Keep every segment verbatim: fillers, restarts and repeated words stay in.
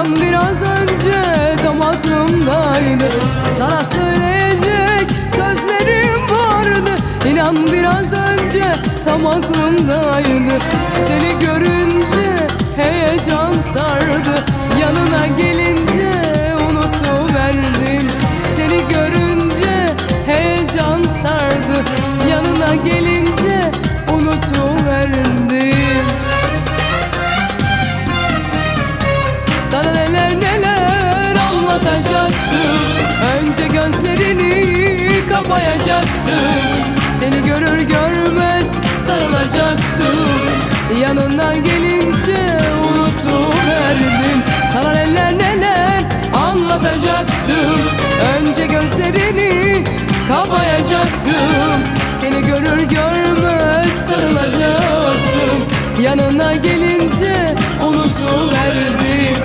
İnan biraz önce tam aklımdaydı, sana söyleyecek sözlerim vardı. İnan biraz önce tam aklımdaydı, seni görünce heyecan sardı. Yanına gelince unutuverdin, seni görünce heyecan sardı. Yanına gelince unutuverdim. Sana neler neler anlatacaktım, önce gözlerini kapayacaktım. Seni görür görmez sarılacaktım, yanına gelince unutuverdim. Sana neler neler anlatacaktım, önce gözlerini kapayacaktım. Seni görür görmez sarılacaktım, yanına gelince unutuverdim.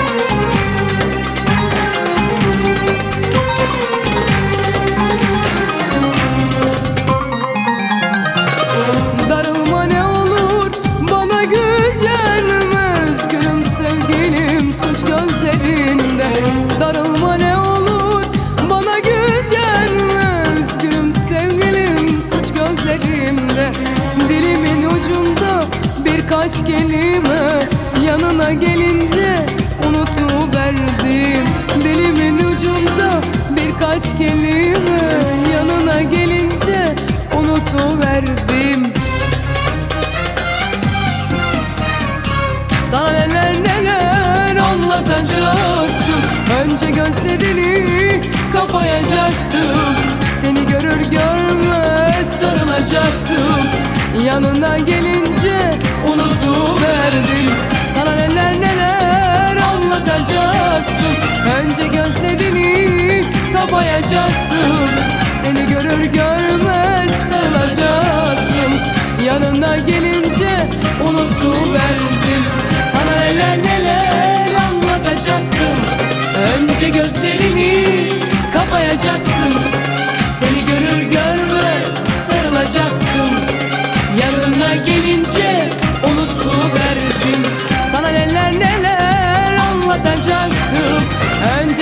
Darılma ne olur, bana gücenme, üzgünüm sevgilim suç gözlerinde. Darılma ne olur, bana gücenme, üzgünüm sevgilim suç gözlerimde. Dilimin ucunda birkaç kelime, yanına gelince unutuverdim. Dilimin ucunda birkaç kelime, yanına gelince unutuverdim. Sana neler neler anlatacaktım, önce gözlerini kapayacaktım. Seni görür görmez sarılacaktım, yanına gelince unutuverdim. Sana neler neler anlatacaktım, önce gözlerini kapayacaktım. Seni görür görmez sarılacaktım, yanına gelince unutuverdim. Sana neler neler anlatacaktım, önce gözlerini kapayacaktım. Seni görür görmez sarılacaktım, yanına gelince unutuverdim. Sana neler neler anlatacaktım, önce